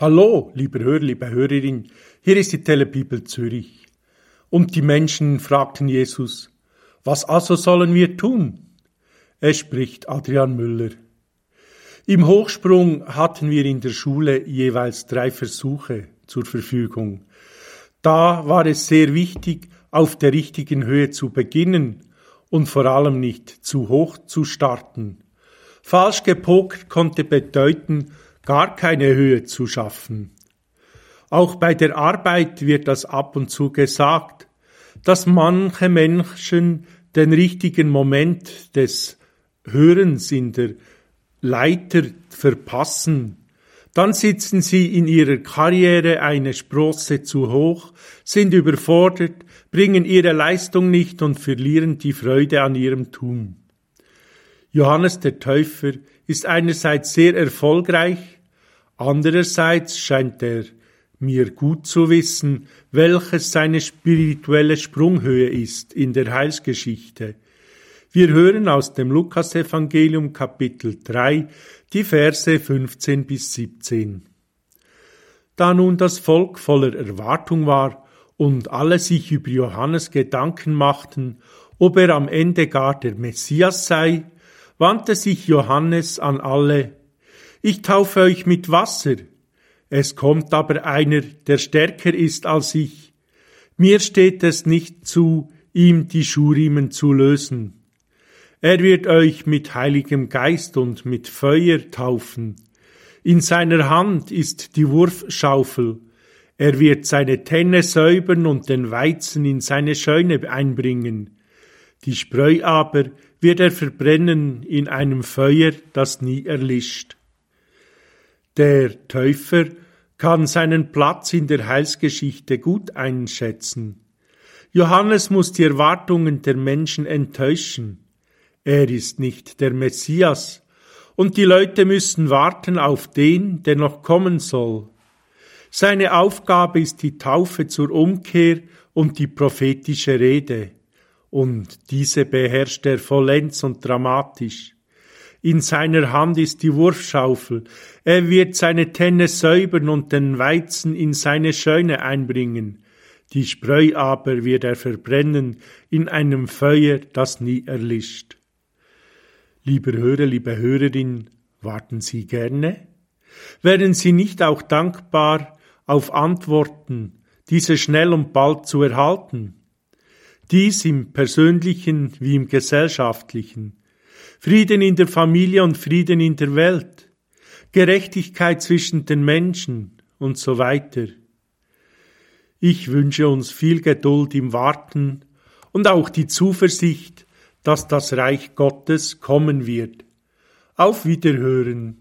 Hallo, lieber Hörer, liebe Hörerin, hier ist die Telebibel Zürich. Und die Menschen fragten Jesus, was also sollen wir tun? Es spricht Adrian Müller. Im Hochsprung hatten wir in der Schule jeweils 3 Versuche zur Verfügung. Da war es sehr wichtig, auf der richtigen Höhe zu beginnen und vor allem nicht zu hoch zu starten. Falsch gepokert konnte bedeuten, gar keine Höhe zu schaffen. Auch bei der Arbeit wird das ab und zu gesagt, dass manche Menschen den richtigen Moment des Hörens in der Leiter verpassen. Dann sitzen sie in ihrer Karriere eine Sprosse zu hoch, sind überfordert, bringen ihre Leistung nicht und verlieren die Freude an ihrem Tun. Johannes der Täufer ist einerseits sehr erfolgreich, andererseits scheint er mir gut zu wissen, welches seine spirituelle Sprunghöhe ist in der Heilsgeschichte. Wir hören aus dem Lukasevangelium Kapitel 3 die Verse 15 bis 17. Da nun das Volk voller Erwartung war und alle sich über Johannes Gedanken machten, ob er am Ende gar der Messias sei, wandte sich Johannes an alle: Ich taufe euch mit Wasser, es kommt aber einer, der stärker ist als ich. Mir steht es nicht zu, ihm die Schuhriemen zu lösen. Er wird euch mit Heiligem Geist und mit Feuer taufen. In seiner Hand ist die Wurfschaufel. Er wird seine Tenne säubern und den Weizen in seine Scheune einbringen. Die Spreu aber wird er verbrennen in einem Feuer, das nie erlischt. Der Täufer kann seinen Platz in der Heilsgeschichte gut einschätzen. Johannes muss die Erwartungen der Menschen enttäuschen. Er ist nicht der Messias, und die Leute müssen warten auf den, der noch kommen soll. Seine Aufgabe ist die Taufe zur Umkehr und die prophetische Rede. Und diese beherrscht er vollends und dramatisch. In seiner Hand ist die Wurfschaufel. Er wird seine Tenne säubern und den Weizen in seine Scheune einbringen. Die Spreu aber wird er verbrennen in einem Feuer, das nie erlischt. Lieber Hörer, liebe Hörerin, warten Sie gerne? Wären Sie nicht auch dankbar auf Antworten, diese schnell und bald zu erhalten? Dies im persönlichen wie im gesellschaftlichen. Frieden in der Familie und Frieden in der Welt. Gerechtigkeit zwischen den Menschen und so weiter. Ich wünsche uns viel Geduld im Warten und auch die Zuversicht, dass das Reich Gottes kommen wird. Auf Wiederhören.